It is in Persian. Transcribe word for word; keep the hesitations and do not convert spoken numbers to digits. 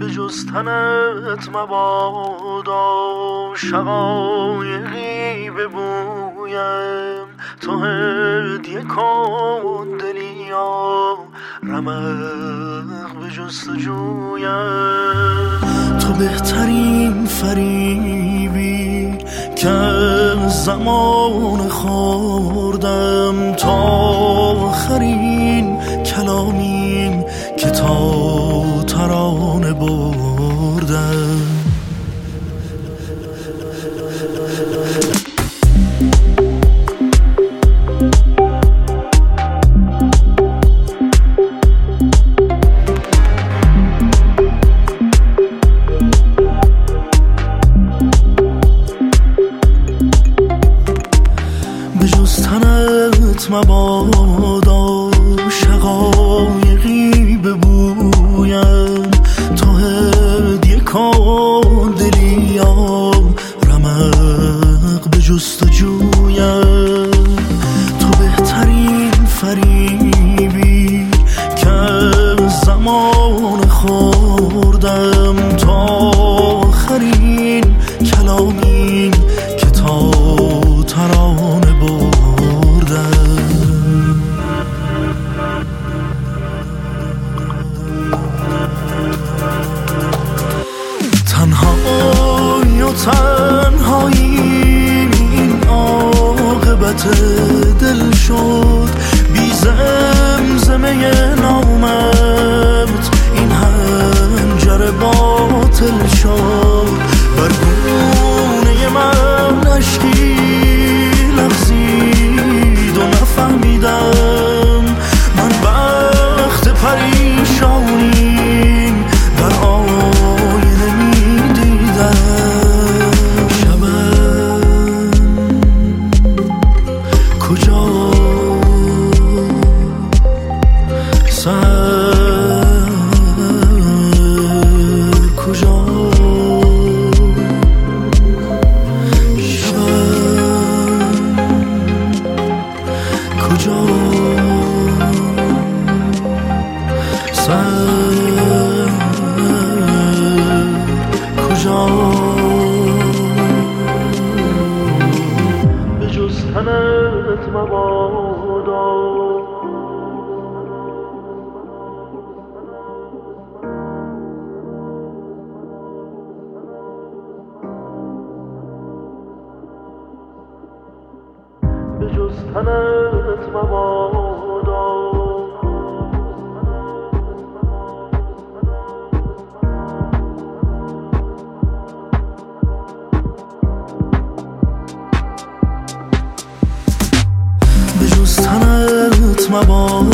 به جز تنت مبادا شقایقی ببویم، تو هدیه کن دلیا رمق به جستجویم. تو بهترین فریبی که زمان خوردم، تا آخرین کلامین که تا ترانه بردم. به جز تنت مبادا شقایقی ببویم، تو هدیه کن دلیا رمق به جستجویم. تو بهترین فریبی که زمان خوردم، تا آخرین کلامین که تا ترانه بردم. تنهایی و تنهایی این عاقبت دل شد، بی زمزمه نامت این هنجر باطل شد. بر گونه من اشکی لغزید و نفهمیدم من بخت پریشانیم در آینه می دیدم. شبم کجا سر کجا کجا سر کجا به جز تنت مبادا به جز تنت مبادا به جز تنت مبادا